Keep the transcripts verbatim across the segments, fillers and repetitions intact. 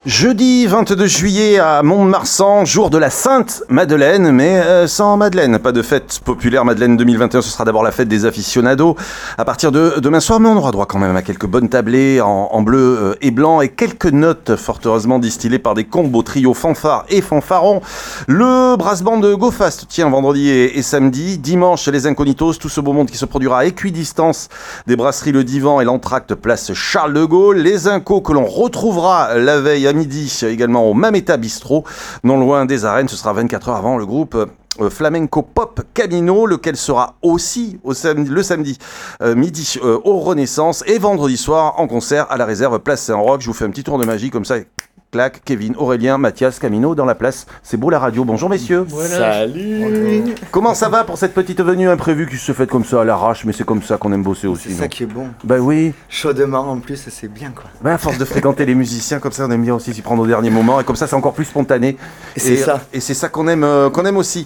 Jeudi vingt-deux juillet à Mont-de-Marsan, jour de la Sainte-Madeleine, mais euh, sans Madeleine. Pas de fête populaire Madeleine deux mille vingt et un, ce sera d'abord la fête des aficionados à partir de demain soir, mais on aura droit quand même à quelques bonnes tablées en, en bleu euh, et blanc et quelques notes fort heureusement distillées par des combos trio fanfare et fanfaron. Le brass band de Go Fast tient vendredi et, et samedi. Dimanche, les Incognitos, tout ce beau monde qui se produira à équidistance des brasseries Le Divan et l'Entracte place Charles de Gaulle. Les Incos que l'on retrouvera la veille à midi également au Mameta Bistro, non loin des arènes. Ce sera vingt-quatre heures avant le groupe euh, Flamenco Pop Camino, lequel sera aussi au samedi, le samedi euh, midi euh, au Renaissance et vendredi soir en concert à la réserve Place Saint-Roch. Je vous fais un petit tour de magie comme ça. Clac, Kevin, Aurélien, Mathias, Camino dans la place. C'est beau la radio. Bonjour messieurs. Voilà. Salut. Bonjour. Comment ça va pour cette petite venue imprévue qui se fait comme ça à l'arrache, mais c'est comme ça qu'on aime bosser aussi. C'est ça non qui est bon. Bah oui. Chaudement en plus, c'est bien quoi. Bah à force de fréquenter les musiciens comme ça, on aime bien aussi s'y prendre au dernier moment et comme ça c'est encore plus spontané. Et c'est ça. Et c'est ça qu'on aime, euh, qu'on aime aussi.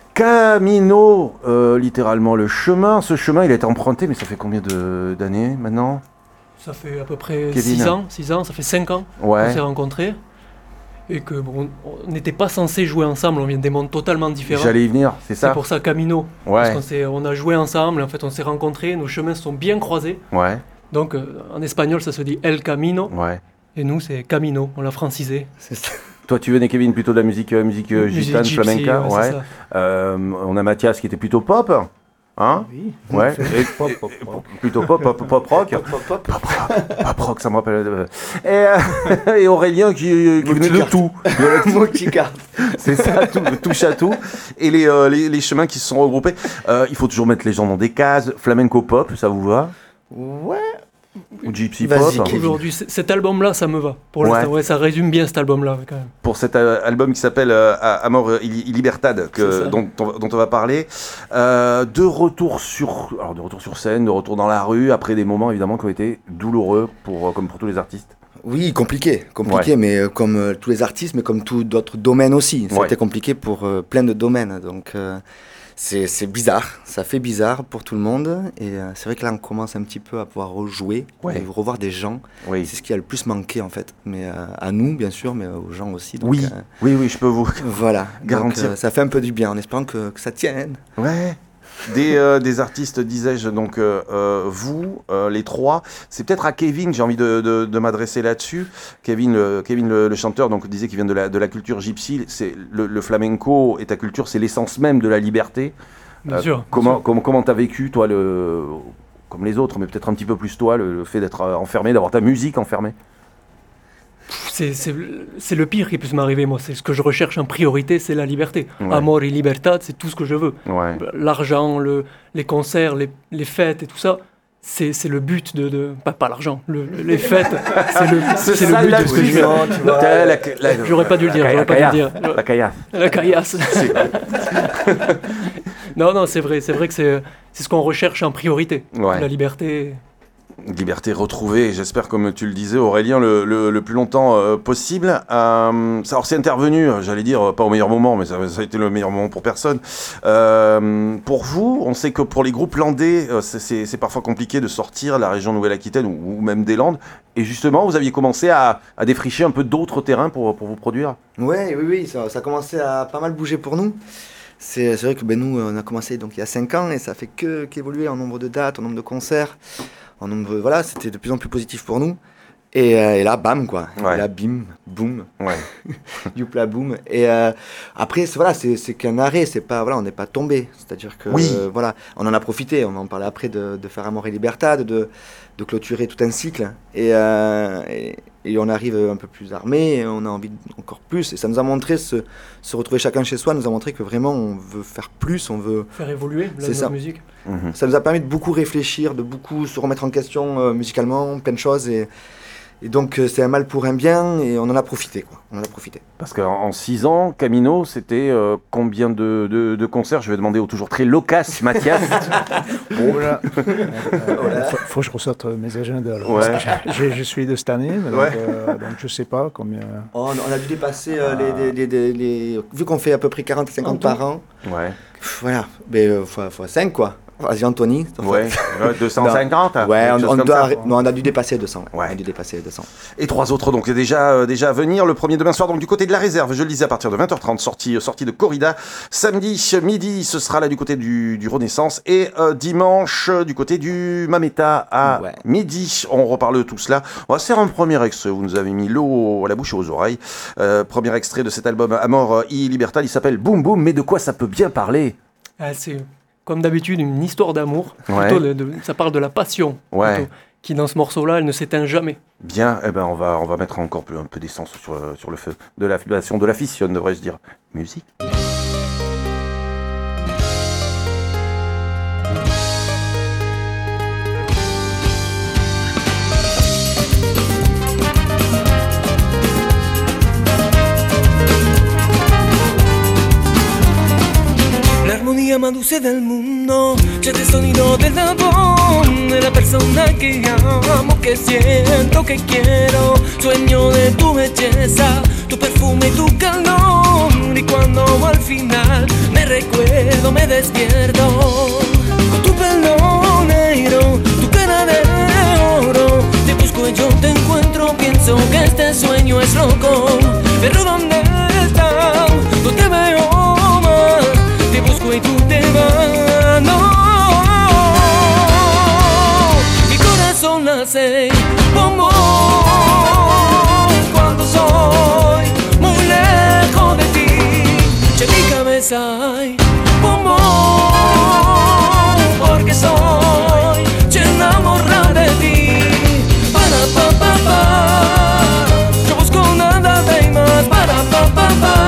Camino, euh, littéralement le chemin. Ce chemin, il a été emprunté, mais ça fait combien de, d'années maintenant? Ça fait à peu près Kevin. six ans, six ans, ça fait cinq ans Ouais. qu'on s'est rencontrés. Et que bon, on n'était pas censé jouer ensemble, on vient des mondes totalement différents. J'allais y venir, c'est ça? C'est pour ça Camino. Ouais. Parce qu'on s'est, on a joué ensemble, en fait on s'est rencontrés, nos chemins se sont bien croisés. Ouais, Donc euh, en espagnol ça se dit El Camino, ouais. et nous c'est Camino, on l'a francisé. C'est ça. Toi, tu venais, Kevin, plutôt de la musique, euh, musique euh, Musique gitane, gypsy, flamenca, ouais, c'est ouais. ça. Euh, on a Mathias qui était plutôt pop, hein? Oui. Ouais. Et- Pop, et- pop, et- pop. plutôt pop, pop, pop rock. Pop, pop, pop. Pop rock, pop rock, ça me rappelle. euh, Et, euh, et Aurélien qui, qui venait de Multicarte. tout. Multicarte. C'est ça, tout, le touche à tout. Et les, euh, les, les chemins qui se sont regroupés. Euh, il faut toujours mettre les gens dans des cases. Flamenco pop, ça vous va? Ouais. Ou gypsy Vas-y, pop? Kevin. Aujourd'hui, c- cet album-là, ça me va. Pour Ouais. l'instant, ouais, ça résume bien cet album-là quand même. Pour cet euh, album qui s'appelle euh, Amor y Libertad, C'est que, ça. dont, dont, dont on va parler. Euh, de retour sur, alors de retour sur scène, de retour dans la rue, après des moments évidemment qui ont été douloureux, pour, euh, comme pour tous les artistes. Oui, compliqué, compliqué, Ouais. mais euh, comme euh, tous les artistes, mais comme tous d'autres domaines aussi. Ça a Ouais. été compliqué pour euh, plein de domaines, donc euh, c'est c'est bizarre, ça fait bizarre pour tout le monde. Et euh, c'est vrai que là, on commence un petit peu à pouvoir rejouer, Ouais. et revoir des gens. Oui. C'est ce qui a le plus manqué en fait, mais euh, à nous bien sûr, mais aux gens aussi. Donc, Oui, euh, oui, oui, je peux vous voilà. Garantir. Donc, euh, ça fait un peu du bien, en espérant que, que ça tienne. Ouais. Des, euh, des artistes, disais-je, donc euh, euh, vous, euh, les trois, c'est peut-être à Kevin, j'ai envie de, de, de m'adresser là-dessus. Kevin, le, Kevin le, le chanteur, donc disait qu'il vient de la, de la culture gypsy. C'est le, le flamenco et ta culture, c'est l'essence même de la liberté. Bien Euh, sûr. bien Comment sûr. comment comment t'as vécu toi le comme les autres, mais peut-être un petit peu plus toi, le, le fait d'être euh, enfermé, d'avoir ta musique enfermée. C'est, c'est, c'est le pire qui puisse m'arriver, moi. C'est ce que je recherche en priorité, c'est la liberté. Ouais. Amor et libertad, c'est tout ce que je veux. Ouais. L'argent, le, les concerts, les, les fêtes et tout ça, c'est, c'est le but de... de pas, pas l'argent, le, le- les fêtes, c'est le, c'est ça, le but la de ce que je veux. puissance, tu vois. La- la- J'aurais pas dû le dire, la j'aurais pas dû le caillasse, dire. La caillasse. La caillasse. Non, non, c'est vrai, c'est vrai que c'est, c'est ce qu'on recherche en priorité. Ouais. La liberté. Liberté retrouvée, j'espère, comme tu le disais, Aurélien, le, le, le plus longtemps euh, possible. Euh, ça, alors, c'est intervenu, euh, j'allais dire, pas au meilleur moment, mais ça, ça a été le meilleur moment pour personne. Euh, pour vous, on sait que pour les groupes landais, euh, c'est, c'est, c'est parfois compliqué de sortir la région Nouvelle-Aquitaine ou, ou même des Landes. Et justement, vous aviez commencé à, à défricher un peu d'autres terrains pour, pour vous produire. Ouais, oui, oui, ça, ça a commencé à pas mal bouger pour nous. C'est c'est vrai que ben, nous, on a commencé donc, il y a cinq ans et ça fait que qu'évoluer en nombre de dates, en nombre de concerts, en nombre, voilà, c'était de plus en plus positif pour nous. Et, euh, et là, bam, quoi. Ouais. Et là, bim, boum, Ouais. youpla, boum. Et euh, après, c'est, voilà, c'est, c'est qu'un arrêt, c'est pas, voilà, on n'est pas tombé. C'est-à-dire que, Oui. euh, voilà, on en a profité, on va en parler après, de, de faire Amor et Libertad, de, de clôturer tout un cycle. Et, euh, et, et on arrive un peu plus armé, et on a envie de- encore plus. Et ça nous a montré, se, se retrouver chacun chez soi, nous a montré que vraiment, on veut faire plus, on veut... Faire évoluer la, C'est notre ça. musique. Mhm. Ça nous a permis de beaucoup réfléchir, de beaucoup se remettre en question euh, musicalement, plein de choses. Et, et donc, euh, c'est un mal pour un bien, et on en a profité, quoi. On en a profité. Parce qu'en en six ans, Camino, c'était euh, combien de, de, de concerts? Je vais demander au toujours très loquace Mathias. Voilà. Euh, faut, faut que je ressorte mes agendas. alors, Ouais. parce que j'ai- Je suis de cette année, mais donc, Ouais. euh, donc je sais pas combien. On, on a dû dépasser euh, les, les, les, les- les- Vu qu'on fait à peu près quarante à cinquante En par an, Ouais. pff, voilà, mais, euh, fois, fois cinq, quoi. Vas-y, Anthony. Ouais, deux cent cinquante. Ouais, on, on, doit, ça. non, on a dû dépasser deux cents. Ouais. On a dû dépasser deux cents. Et trois autres donc déjà, euh, déjà à venir. Le premier demain soir donc du côté de la réserve, je le disais à partir de vingt heures trente, sortie, sortie de Corrida. Samedi midi, ce sera là du côté du, du Renaissance. Et euh, dimanche du côté du Mameta à ouais. midi. On reparle de tout cela. On va se faire un premier extrait. Vous nous avez mis l'eau à la bouche et aux oreilles. Euh, premier extrait de cet album Amor y Libertad. Il s'appelle Boom Boom. Mais de quoi ça peut bien parler? Ah, c'est comme d'habitude une histoire d'amour. Ouais. Plutôt de, de, ça parle de la passion. Ouais. Plutôt, qui dans ce morceau-là, elle ne s'éteint jamais. Bien, eh ben on va, on va mettre encore plus, un peu d'essence sur, sur le feu. De la fibration, de la fission, devrais-je dire. Musique. L'armonia más dulce del mundo, c'è il sonido del amor, de la persona que amo, que siento, que quiero, sueño de tu belleza, tu perfume y tu calor, y cuando al final me recuerdo, me despierto, con tu pelo negro, tu cara de oro, te busco y yo te encuentro, pienso que este sueño es loco, pero ¿dónde estás? No te veo más, te busco y tú te vas, no. Mi corazón nace como cuando soy muy lejos de ti. En mi cabeza hay como porque soy enamorada de ti. Para pa pa pa, yo busco nada de más. Para pa pa pa.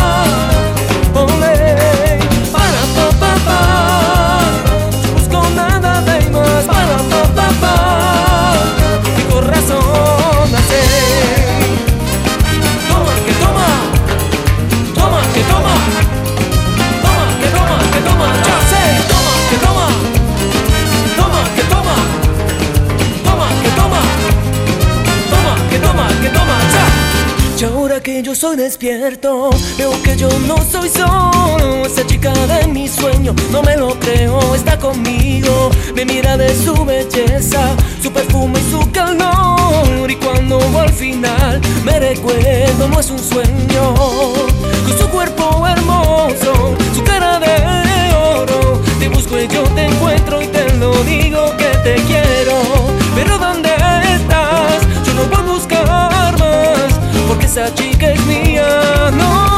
Y ahora que yo soy despierto, veo que yo no soy solo. Esa chica de mi sueño, no me lo creo, está conmigo. Me mira de su belleza, su perfume y su calor. Y cuando al final me recuerdo, no es un sueño. Con su cuerpo hermoso, su cara de oro, te busco y yo te encuentro y te lo digo que te quiero. Pero ¿dónde estás? Yo no voy a buscar más, porque esa chica es mía, no.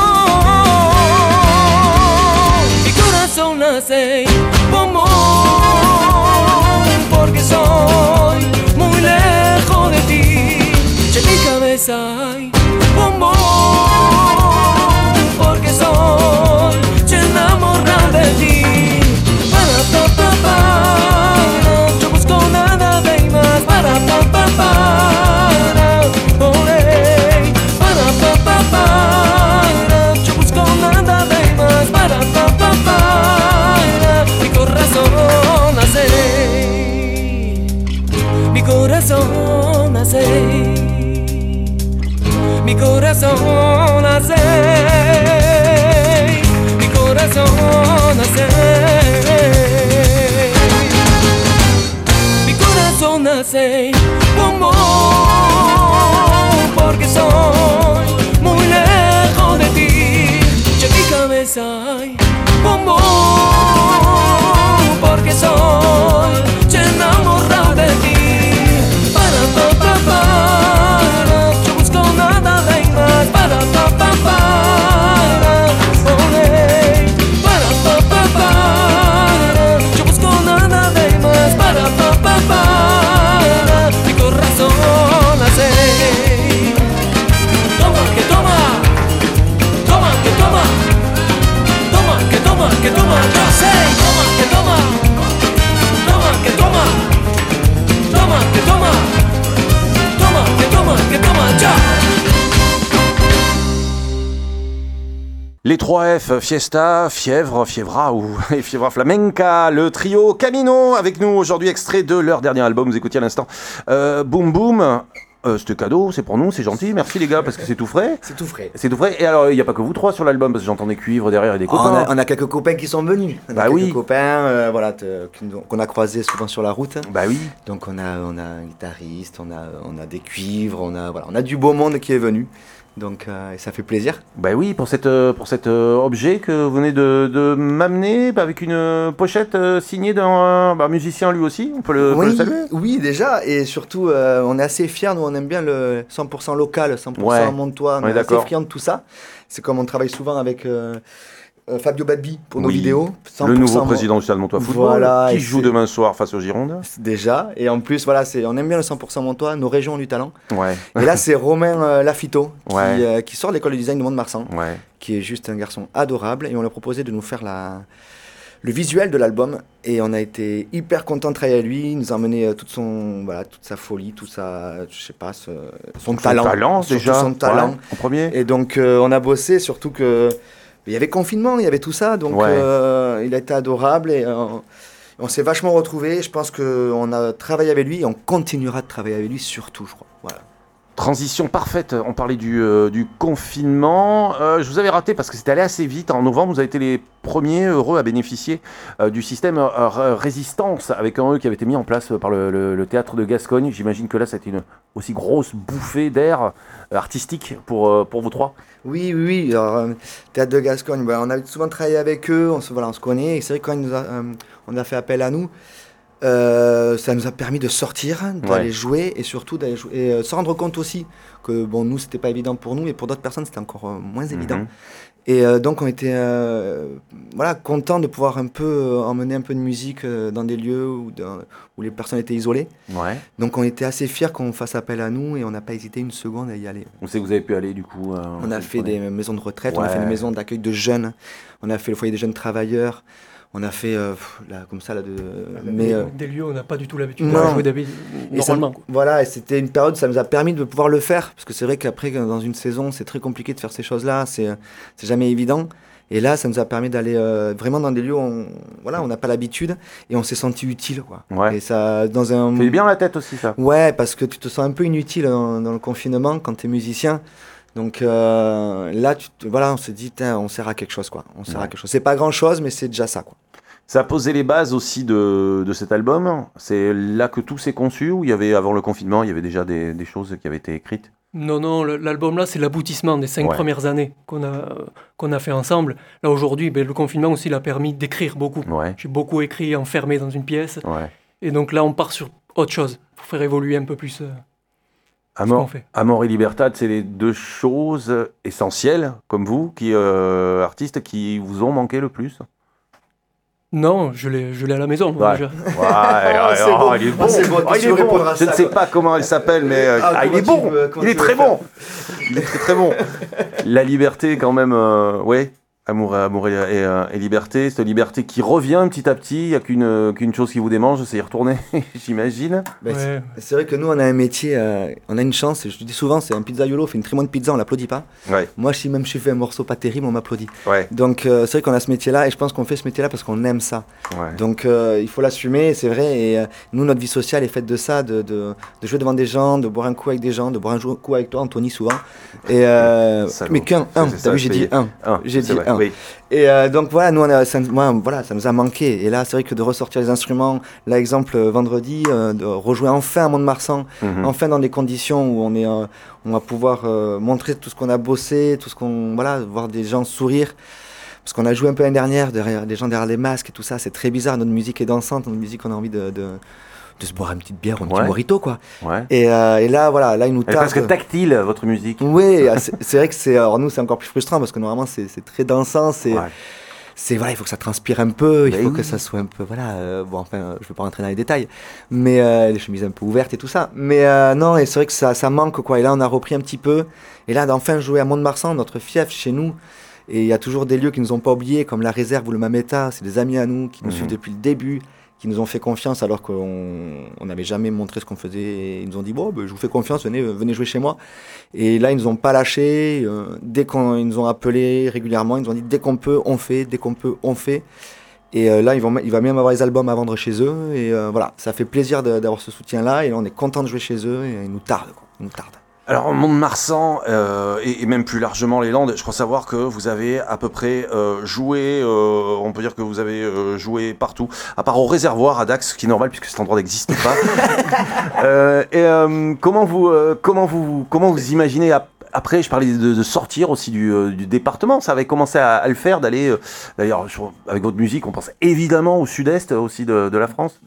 Mi corazón nace como porque soy muy lejos de ti. En mi cabeza hay como porque soy enamorada de ti. Para pa pa pa, yo busco nada de más. Para pa pa pa. Yo busco nada de más. Para pa pa pa. Mi corazón nace, mi corazón nace, mi corazón nace, mi corazón nace, mi corazón nace como porque soy muy lejos de ti. Y en mi cabeza hay como porque soy enamorado de ti. Para pa pa pa, yo busco nada de más. Para pa pa pa, olé. Para pa pa pa, yo busco nada de más. Para pa pa pa, mi corazón nace. Toma que toma, toma que toma, toma que toma, que toma, yo sé. Toma que toma, toma que toma, toma que toma, toma que toma, que toma, ya. Les trois F, Fiesta, Fièvre, Fievra ou et Fievra Flamenca, le trio Camino avec nous aujourd'hui, extrait de leur dernier album. Vous écoutiez à l'instant euh, Boom Boom. euh, c'était cadeau, c'est pour nous, c'est gentil, merci les gars, parce que c'est tout frais. C'est tout frais. C'est tout frais. Et alors, il n'y a pas que vous trois sur l'album, parce que j'entends des cuivres derrière et des Oh, copains. on, a, on a quelques copains qui sont venus. On a Bah quelques oui. copains euh, voilà, te- qui nous ont- qu'on a croisés souvent sur la route. Bah oui. Donc on a, on a un guitariste, on a, on a des cuivres, on a, voilà, on a du beau monde qui est venu. Donc euh, et ça fait plaisir. Bah oui, pour, cette, euh, pour cet euh, objet que vous venez de, de m'amener, bah, avec une euh, pochette euh, signée d'un bah, musicien lui aussi, on peut le, on peut le Oui, saluer. oui, déjà, et surtout, euh, on est assez fiers, nous on aime bien le cent pour cent local, cent pour cent Ouais, montois, on on est est assez d'accord. friands de tout ça. C'est comme on travaille souvent avec euh, euh, Fabio Badbi pour nos Oui, vidéos. Le nouveau cent pour cent président du Stade Montois Football, Voilà, qui et joue c'est- demain soir face aux Girondins. Déjà, et en plus, voilà, c'est, on aime bien le cent pour cent montois, nos régions ont du talent. Ouais, Et là, c'est Romain euh, Lafito qui, Ouais. euh, qui sort de l'école de design de Mont-de-Marsan, ouais. qui est juste un garçon adorable, et on lui a proposé de nous faire la, le visuel de l'album, et on a été hyper content de travailler avec lui. Il nous a emmené euh, toute son, voilà, toute sa folie, tout sa, je sais pas, ce- son, Son talent, talent, surtout déjà. son talent. Ouais, en premier. Et donc, euh, on a bossé, surtout que il y avait confinement, il y avait tout ça, donc Ouais. euh, il a été adorable et euh, on s'est vachement retrouvés. Je pense qu'on a travaillé avec lui et on continuera de travailler avec lui, surtout, je crois. Voilà. Transition parfaite, on parlait du, euh, du confinement. Euh, je vous avais raté parce que c'était allé assez vite. En novembre, vous avez été les premiers heureux à bénéficier euh, du système euh, euh, Résistance, avec un E qui avait été mis en place par le, le- le théâtre de Gascogne. J'imagine que là, ça a été une aussi grosse bouffée d'air euh, artistique pour, euh, pour vous trois. Oui, oui, oui. Alors, euh, Théâtre de Gascogne, bah, on a souvent travaillé avec eux, on se, voilà, on se connaît. Et c'est vrai que quand ils nous a, euh, on a fait appel à nous, euh, ça nous a permis de sortir, d'aller Ouais. jouer et surtout d'aller jouer. Et euh, se rendre compte aussi que bon, nous, c'était pas évident pour nous et pour d'autres personnes, c'était encore euh, moins évident. Mhm. Et euh, donc on était euh, voilà, contents de pouvoir un peu euh, emmener un peu de musique euh, dans des lieux où, dans- où les personnes étaient isolées. Ouais. Donc on était assez fiers qu'on fasse appel à nous et on n'a pas hésité une seconde à y aller. On sait que vous avez pu aller du coup. euh, On a fait ouais. des maisons de retraite, on a Ouais. fait des maisons d'accueil de jeunes, on a fait le foyer des jeunes travailleurs, on a fait euh, pff, là, comme ça là de... Mais, euh, Des lieux où on n'a pas du tout l'habitude Non. de jouer d'habitude, et ça- normalement. quoi. voilà, et c'était une période, ça nous a permis de pouvoir le faire, parce que c'est vrai qu'après, dans une saison, c'est très compliqué de faire ces choses-là, c'est c'est jamais évident. Et là, ça nous a permis d'aller euh, vraiment dans des lieux où on voilà, on n'a pas l'habitude, et on s'est senti utile, quoi. Ouais. Et ça, dans un... Ça fait bien la tête aussi, ça. Ouais, parce que tu te sens un peu inutile dans, dans le confinement quand tu es musicien. Donc euh, là, tu te- voilà, on s'est dit, Tain, on sert à quelque chose, quoi. On sert Ouais. à quelque chose. C'est pas grand-chose, mais c'est déjà ça, quoi. Ça a posé les bases aussi de, de cet album. C'est là que tout s'est conçu, ou il y avait, avant le confinement, il y avait déjà des, des choses qui avaient été écrites. Non, non, le- l'album là, c'est l'aboutissement des cinq Ouais. premières années qu'on a, euh, qu'on a fait ensemble. Là, aujourd'hui, ben, le confinement aussi l'a permis d'écrire beaucoup. Ouais, J'ai beaucoup écrit enfermé dans une pièce. ouais. Et donc là, on part sur autre chose pour faire évoluer un peu plus euh, ce qu'on Amor, fait. Amor et Libertad, c'est les deux choses essentielles, comme vous, qui euh, artistes, qui vous ont manqué le plus. Non, je l'ai, je l'ai à la maison, moi, Ouais. déjà. Ouais, ouais, c'est oh, bon. il est Oh, bon. c'est bon, Oh, il tu est veux bon. répondre à Je ne ça, sais quoi. pas comment il s'appelle, mais euh, Ah, ah, il comment est tu bon. veux- comment Il est tu très veux bon. Il est très très bon. La liberté, quand même, euh, ouais. Amour, amour et, et, euh, et liberté, cette liberté qui revient petit à petit. Il n'y a qu'une euh, qu'une chose qui vous démange, c'est y retourner, j'imagine. Ben, c'est- Ouais. C'est vrai que nous, on a un métier, euh, on a une chance, et je le dis souvent, c'est un pizzaiolo, on fait une très bonne pizza, on l'applaudit pas. Ouais, Moi, si même je fais un morceau pas terrible, on m'applaudit. ouais, Donc euh, c'est vrai qu'on a ce métier-là, et je pense qu'on fait ce métier-là parce qu'on aime ça. ouais. Donc euh, il faut l'assumer, c'est vrai. Et euh, nous, notre vie sociale est faite de ça, de, de, de jouer devant des gens, de boire un coup avec des gens, de boire un jou- coup avec toi, Anthony, souvent. Et, euh, Salaud. mais qu'un, un, C'est ça, t'as vu, j'ai c'est- dit un. Ah, J'ai c'est dit vrai, un. oui. Et euh, donc voilà, nous, on a, ça, moi, voilà, ça nous a manqué. Et là, c'est vrai que de ressortir les instruments, là, exemple, euh, vendredi, euh, de rejouer enfin à Mont-de-Marsan, Mhm. enfin dans des conditions où on, est, euh, on va pouvoir euh, montrer tout ce qu'on a bossé, tout ce qu'on. Voilà, voir des gens sourire. Parce qu'on a joué un peu l'année dernière, derrière, des gens derrière les masques et tout ça, c'est très bizarre. Notre musique est dansante, notre musique, on a envie de, de, de se boire une petite bière ou un Ouais. petit mojito, quoi. Ouais. Et, euh, et là, voilà, là, il nous Elle est tarde. presque tactile, votre musique. Oui, ah, c'est c'est vrai que c'est. Alors, nous, c'est encore plus frustrant parce que normalement, c'est c'est très dansant. C'est. Ouais. C'est voilà, il faut que ça transpire un peu, il Ben faut oui. que ça soit un peu voilà. euh, bon, enfin, euh, je veux pas rentrer dans les détails, mais euh, les chemises un peu ouvertes et tout ça. Mais euh, non, et c'est vrai que ça, ça manque quoi. Et là, on a repris un petit peu. Et là, d'enfin jouer à Mont-de-Marsan, notre fief chez nous. Et il y a toujours des lieux qui nous ont pas oubliés, comme la Réserve ou le Mameta. C'est des amis à nous qui nous Mhm. suivent depuis le début, qui nous ont fait confiance alors qu'on on n'avait jamais montré ce qu'on faisait. Et ils nous ont dit bon, ben, je vous fais confiance, venez, venez jouer chez moi. Et là, ils nous ont pas lâchés. euh, dès qu'on ils nous ont appelés régulièrement, ils nous ont dit dès qu'on peut, on fait. Dès qu'on peut, on fait. Et euh, là, ils vont, il va même avoir les albums à vendre chez eux. Et euh, voilà, ça fait plaisir de, d'avoir ce soutien-là. Et on est content de jouer chez eux. Et ils nous tardent, quoi. Ils nous tardent. Alors, Mont-de-Marsan euh, et, et même plus largement les Landes, je crois savoir que vous avez à peu près euh, joué, euh, on peut dire que vous avez euh, joué partout, à part au réservoir à Dax, ce qui est normal puisque cet endroit n'existe pas. euh, et euh, comment vous, euh, comment vous, comment vous imaginez ap- après, je parlais de, de sortir aussi du, euh, du département. Ça avait commencé à, à le faire, d'aller. Euh, d'ailleurs, je, avec votre musique, on pense évidemment au sud-est aussi de, de la France.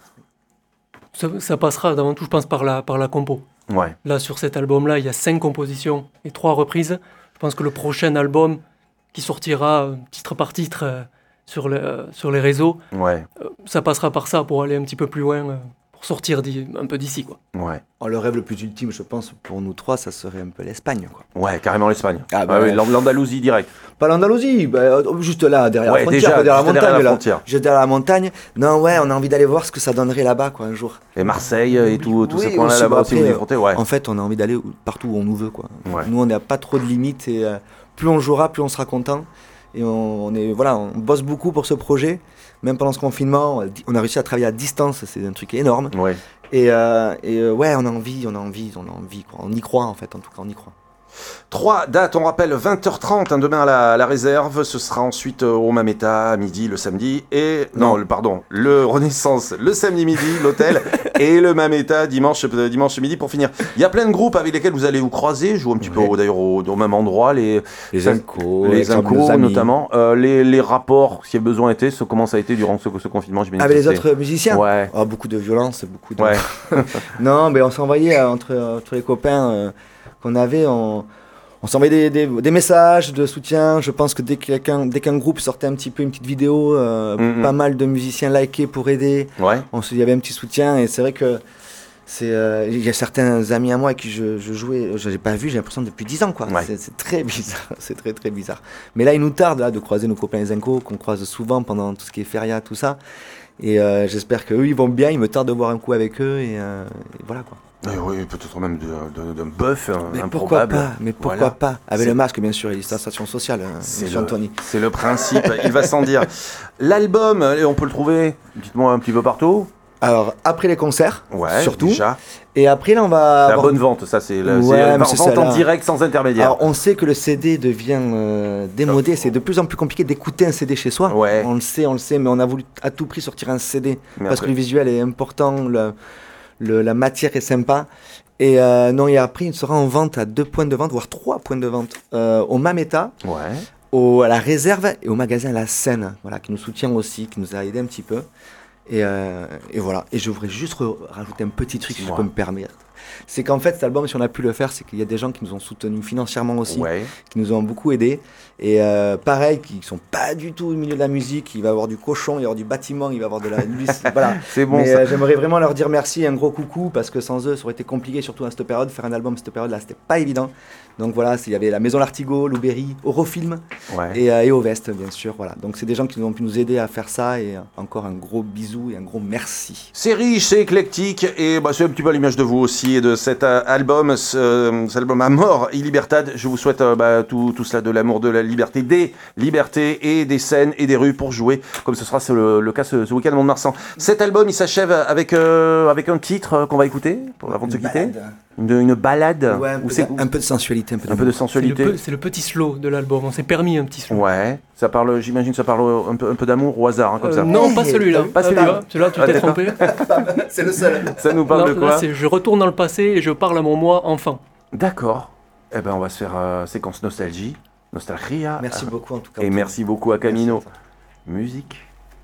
Ça, ça passera avant tout, je pense, par la, par la compo. Ouais. Là, sur cet album-là, il y a cinq compositions et trois reprises. Je pense que le prochain album qui sortira euh, titre par titre euh, sur, le, euh, sur les réseaux, Ouais. euh, ça passera par ça pour aller un petit peu plus loin, euh, pour sortir d'i- un peu d'ici, quoi. Ouais. Oh, le rêve le plus ultime, je pense, pour nous trois, ça serait un peu l'Espagne, quoi. Ouais, carrément l'Espagne. Ah, bah, Ah oui, ouais. l'And- l'Andalousie direct. Pas l'Andalousie, bah, euh, juste là, derrière Ouais, la frontière, déjà, quoi, derrière la juste derrière montagne. la là. frontière. Juste derrière la montagne. Non, ouais, on a envie d'aller voir ce que ça donnerait là-bas, quoi, un jour. Et Marseille et tout, tout Oui, ce coin-là, aussi, là-bas bah, aussi, vous y après, comptez, ouais. En fait, on a envie d'aller où- partout où on nous veut, quoi. Ouais. Nous, on n'a pas trop de limites et euh, plus on jouera, plus on sera content. Et on, on est, voilà, on bosse beaucoup pour ce projet. Même pendant ce confinement, on a réussi à travailler à distance, c'est un truc énorme. Ouais. Et, euh, et euh, ouais, on a envie, on a envie, on a envie, quoi. On y croit, en fait, en tout cas, on y croit. Trois dates, on rappelle, vingt heures trente, hein, demain à la, à la réserve. Ce sera ensuite euh, au Mameta, à midi, le samedi. Et, non, Non. le, pardon, le Renaissance, le samedi midi, l'hôtel. Et le Mameta, dimanche, euh, dimanche midi pour finir. Il y a plein de groupes avec lesquels vous allez vous croiser. Je joue un petit Ouais. peu, d'ailleurs, au, au même endroit. Les, Les ça- Incos, les comme Incos, nos amis. notamment. Euh, les, les rapports, s'il y a besoin était, ce, comment ça a été durant ce, ce confinement, j'imagine. Avec que les c'est- autres musiciens. Ouais. Oh, beaucoup de violence, beaucoup de... Ouais. Non, mais on s'envoyait euh, entre, entre les copains euh, qu'on avait, on, on s'envoyait des, des, des messages de soutien. Je pense que dès, que quelqu'un, dès qu'un groupe sortait un petit peu une petite vidéo, euh, Mhm. pas mal de musiciens likaient pour aider. Ouais. On se, il y avait un petit soutien et c'est vrai que c'est, euh, il y a certains amis à moi avec qui je, je jouais, je l'ai pas vu, j'ai l'impression depuis dix ans, quoi. Ouais. C'est, c'est très bizarre, c'est très très bizarre. Mais là, il nous tarde là de croiser nos copains les Incos qu'on croise souvent pendant tout ce qui est feria, tout ça. Et euh, j'espère qu'eux ils vont bien. Il me tarde de boire un coup avec eux et, euh, et voilà, quoi. Et oui, peut-être même de- de- d'un bœuf euh, Mais pourquoi improbable. pas Mais pourquoi Voilà. pas Avec C'est- le masque, bien sûr, et les distanciations sociales, hein, C'est monsieur le, Anthony. c'est le principe, il va sans dire. L'album, euh, on peut le trouver, dites-moi un petit peu partout. Alors, après les concerts, Ouais, surtout. déjà. Et après, là, on va. C'est la avoir- bonne vente, ça, c'est la Ouais, c'est la mais c'est vente ça, en là. direct sans intermédiaire. Alors, on sait que le C D devient euh, démodé. C'est de plus en plus compliqué d'écouter un C D chez soi. Ouais. On le sait, on le sait, mais on a voulu à tout prix sortir un C D Mais parce après- que le visuel est important, le, le- la matière est sympa. Et euh, non, et après, il sera en vente à deux points de vente, voire trois points de vente euh, au Mameta, Ouais. au, à la Réserve et au magasin La Seine, voilà, qui nous soutient aussi, qui nous a aidé un petit peu. Et, euh, et voilà. Et je voudrais juste re- rajouter un petit truc, si je Dis-moi. peux me permettre. C'est qu'en fait, cet album, si on a pu le faire, c'est qu'il y a des gens qui nous ont soutenus financièrement aussi, Ouais. qui nous ont beaucoup aidés. Et euh, pareil, qui sont pas du tout au milieu de la musique. Il va y avoir du cochon, il va y avoir du bâtiment, il va y avoir de la... voilà. C'est bon, Mais ça. euh, j'aimerais vraiment leur dire merci, un gros coucou, parce que sans eux, ça aurait été compliqué, surtout à cette période. Faire un album à cette période-là, c'était pas évident. Donc voilà, il y avait la Maison L'Artigot, Louberry, Eurofilm Ouais. et, euh, et Ovest, bien sûr. Voilà. Donc c'est des gens qui ont pu nous aider à faire ça. Et euh, encore un gros bisou et un gros merci. C'est riche, c'est éclectique, et bah, c'est un petit peu à l'image de vous aussi, et de cet euh, album, ce, euh, cet album à mort et Libertad. Je vous souhaite euh, bah, tout, tout cela, de l'amour, de la liberté, des libertés, et des scènes, et des rues pour jouer, comme ce sera ce- le, le cas ce, ce week-end à Mont-de-Marsan. Cet album, il s'achève avec, euh, avec un titre euh, qu'on va écouter, pour, avant de se quitter. Une, une balade. Ouais, un, Où peu, c'est- de- un peu de sensualité, un peu de, un peu de C'est le, sensualité. pe- c'est le petit slow de l'album, on s'est permis un petit slow. Ouais, ça parle, j'imagine, ça parle un peu, un peu d'amour au hasard, hein, comme Euh, ça. non, pas celui-là. Pas Pas celui-là. celui-là. Celui-là, tu Ah, t'es d'accord. trompé. C'est le seul. Ça nous parle Non, de quoi là, c'est je retourne dans le passé et je parle à mon moi enfant. D'accord. Eh ben, on va se faire euh, séquence nostalgie, nostalgia. Merci beaucoup en tout cas. Et merci beaucoup à Camino. Merci. Musique.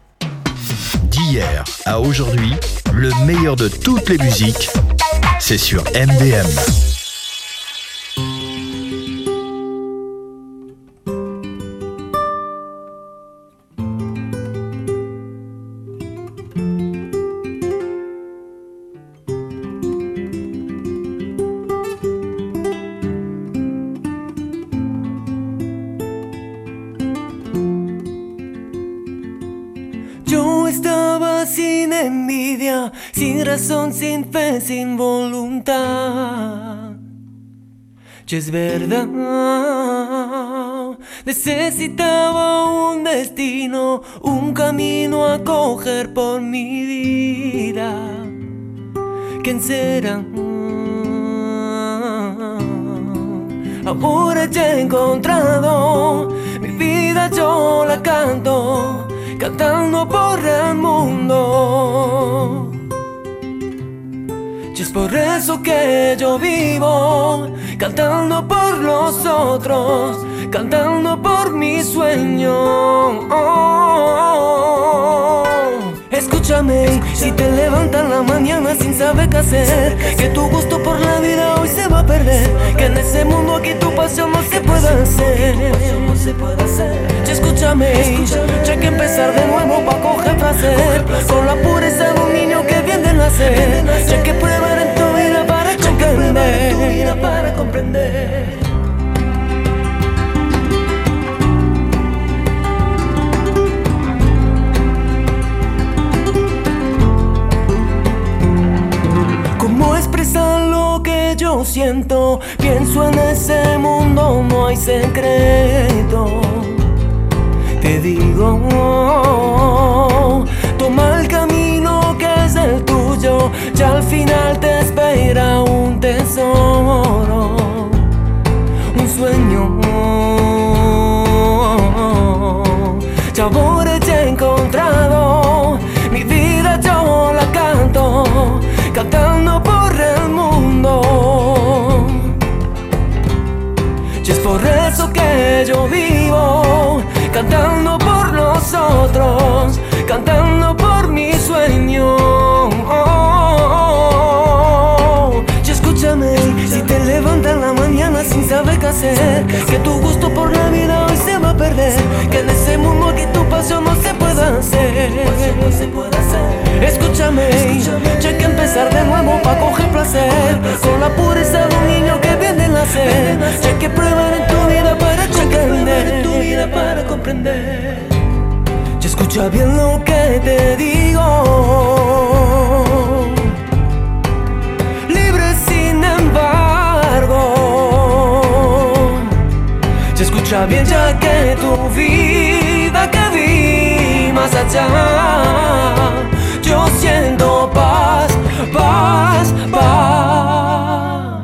D'hier à aujourd'hui, le meilleur de toutes les musiques, c'est sur M D M. Yo estaba sin envidia, sin razón, sin fe, sin voluntad. Y es verdad, Necesitaba un destino, un camino a coger por mi vida. ¿Quién será? Ahora ya he encontrado mi vida, yo la canto, cantando por el mundo. Y es por eso que yo vivo, cantando por los otros, cantando por mi sueño. Oh, escúchame, si te levantas en la mañana sin saber qué hacer, que tu gusto por la vida hoy se va a perder, que en ese mundo aquí tu pasión no se puede hacer. Y escúchame, ya hay que empezar de nuevo pa' coger placer, con la pureza de un niño que viene de nacer. Ya hay que probar en tu vida para comprender, para comprender. Expresar lo que yo siento, pienso en ese mundo, no hay secreto. Te digo, toma el camino que es el tuyo, ya al final te espera un tesoro, un sueño. Ya ahora ya he encontrado mi vida, yo la canto, cantando por el mundo. Y es por eso que yo vivo, cantando por nosotros, cantando por mi sueño. Y escúchame, si te levantas en la mañana sin saber qué hacer, que tu gusto por la vida hoy se va a perder, que en ese mundo aquí tu pasión no se puede hacer. Escúchame, ya hay que empezar de nuevo pa' coger placer, con la pureza de un niño que viene de nacer. Ya hay que probar en tu vida para comprender, tu vida para comprender. Y escucha bien lo que te digo, libre sin embargo. Y escucha bien ya que tu vida que vi más allá, yo siento paz, paz, paz.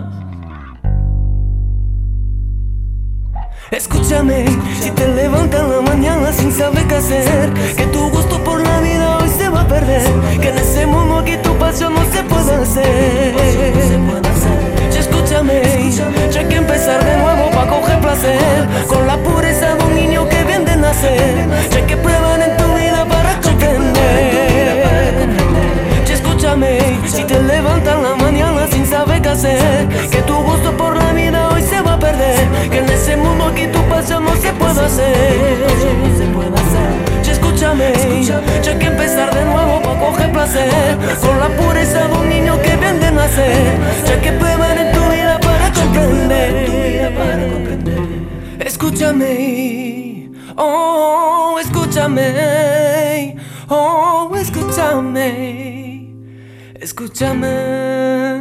Escúchame, si te levantas en la mañana sin saber qué hacer, que tu gusto por la vida hoy se va a perder, que en ese mundo aquí tu pasión no se puede hacer. Y escúchame, ya hay que empezar de nuevo pa' coger placer, con la pureza de un niño que viene de nacer. Ya hay que probar en tu vida para comprender. Y escúchame, si te levantas en la mañana sin saber qué hacer, que tu gusto por la vida hoy se va a perder, que en ese mundo aquí tu pasión no se puede hacer. Y escúchame, ya hay que empezar de nuevo pa' coger placer, con la pureza de un niño que viene de nacer. Ya hay que probar en tu vida para comprender. Escúchame, oh, escúchame, oh, escúchame, escúchame.